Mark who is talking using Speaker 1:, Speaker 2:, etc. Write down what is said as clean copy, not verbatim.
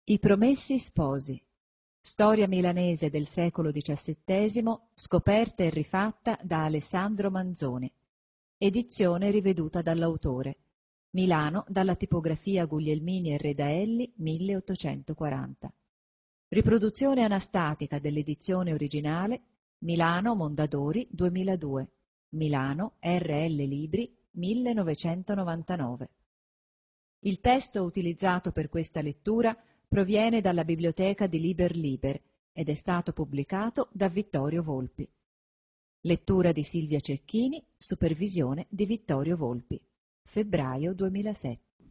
Speaker 1: I Promessi Sposi. Storia milanese del secolo XVII, scoperta e rifatta da Alessandro Manzoni. Edizione riveduta dall'autore. Milano, dalla tipografia Guglielmini e Redaelli, 1840. Riproduzione anastatica dell'edizione originale, Milano Mondadori 2002. Milano RL Libri 1999. Il testo utilizzato per questa lettura proviene dalla biblioteca di Liber Liber ed è stato pubblicato da Vittorio Volpi. Lettura di Silvia Cecchini, supervisione di Vittorio Volpi. Febbraio 2007.